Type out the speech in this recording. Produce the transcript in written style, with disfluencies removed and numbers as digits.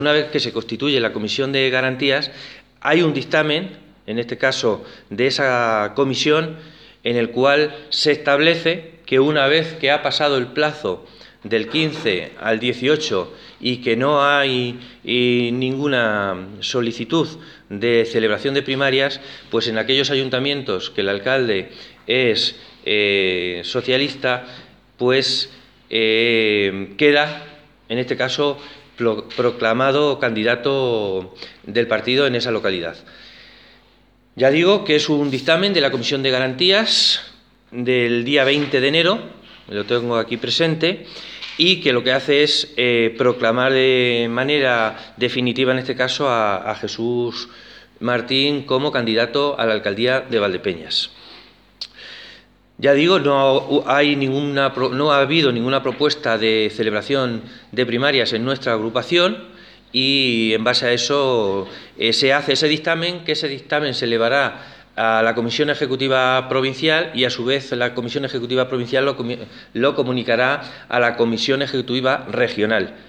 Una vez que se constituye la Comisión de Garantías, hay un dictamen, en este caso de esa comisión, en el cual se establece que una vez que ha pasado el plazo del 15 al 18 y que no hay ninguna solicitud de celebración de primarias, pues en aquellos ayuntamientos que el alcalde es socialista, pues queda, en este caso, proclamado candidato del partido en esa localidad. Ya digo que es un dictamen de la Comisión de Garantías del día 20 de enero, lo tengo aquí presente, y que lo que hace es proclamar de manera definitiva, en este caso, a Jesús Martín como candidato a la alcaldía de Valdepeñas. Ya digo, no ha habido ninguna propuesta de celebración de primarias en nuestra agrupación y en base a eso se hace ese dictamen, que ese dictamen se elevará a la Comisión Ejecutiva Provincial y a su vez la Comisión Ejecutiva Provincial lo comunicará a la Comisión Ejecutiva Regional.